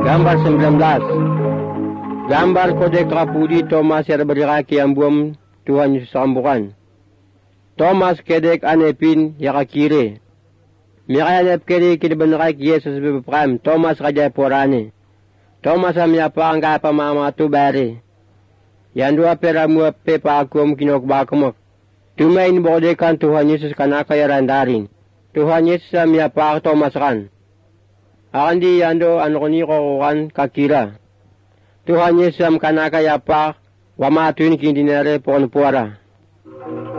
Gambar 19. Gambar kode kapudi Thomas yarbadiraki ambuam Tuhan Yesus ambukan. Thomas kedek anepin yakakire. Mirayanep kede kidibanrak Yesus bipram Thomas kajay porane. Thomas amyapa angka pamama tu bare. Yandua peramu pepa akum kinokbakumok. Tumain bodekan Tuhan Yesus kanaka yarandarin. Tuhan Yesus amyapa Thomas kan. Akandi yando anroni koran kakira. Tuhan Yesus am kanaka yapa wamatuin kindinere pon puara.